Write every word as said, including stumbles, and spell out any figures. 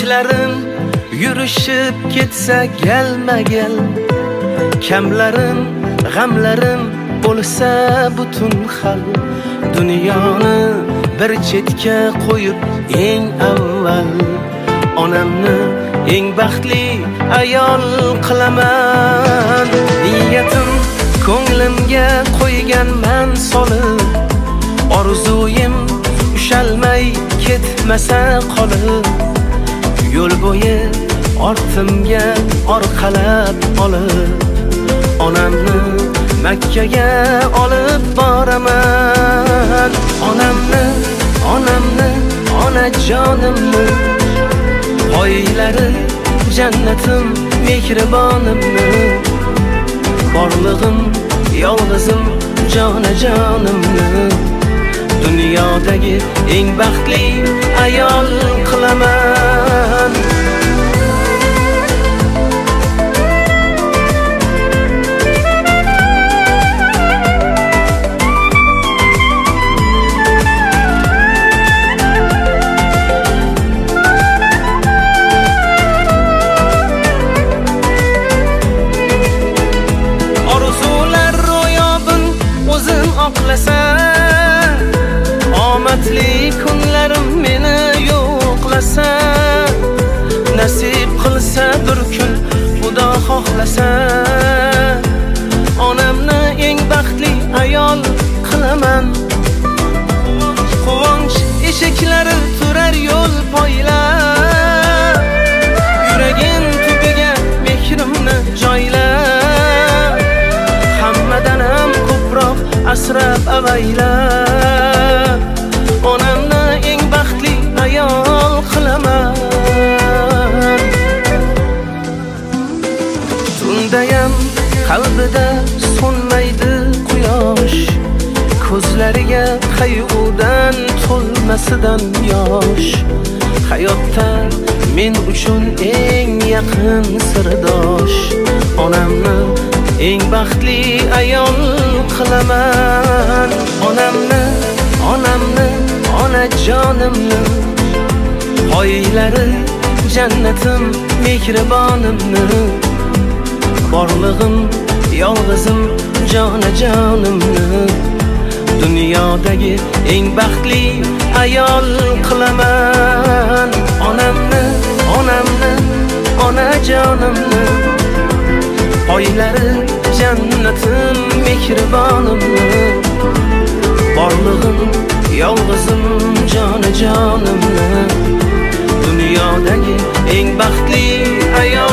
Sochlarim yurishib ketsa gelma gel, kamlarim g'amlarim bo'lsa butun xal. Dunyoni bir chetga qo'yib eng avval onamni eng baxtli ayol qilaman. Niyatim ko'nglimga qo'yganman solib, orzuyim ushalmay ketmasa qolib, yo'l bo'yi ortimga orqalab olib, onamni Makkaga olib boraman. Onamni, onamni, onajonimni, poylari jannatim mehribonimni, borlig'im yolg'izim jonajonimni dunyodagi eng baxtli ayol qilaman. Oqlasa, omadli kunlarim meni yo'qlasa, nasib qilsa bir kun Xudo xohlasa, onamni eng baxtli ayol qilaman. Quvonch eshiklari turar yo'l poylab, yuragim tubiga mehrimni joylab, hammadan ham ko'proq asrab avaylab, onamni eng baxtli ayol qilaman. Tundayam qalbida so'nmaydi quyosh, ko'zlariga qayg'udan to'lmasidan yosh. Hayotda men uchun eng yaqin sirdosh, onamni eng baxtli ayol qilaman. Onamni, onamni, onajonimni, poylari jannatim mehribonimni, borlig'im yolg'izim jonajonimni dunyodagi eng baxtli ayol qilaman. Onamni, onamni, onajonimni, poylari jannatim mehribonimni, borlig'im yolg'izim jonajonimni dunyodagi eng baxtli ayol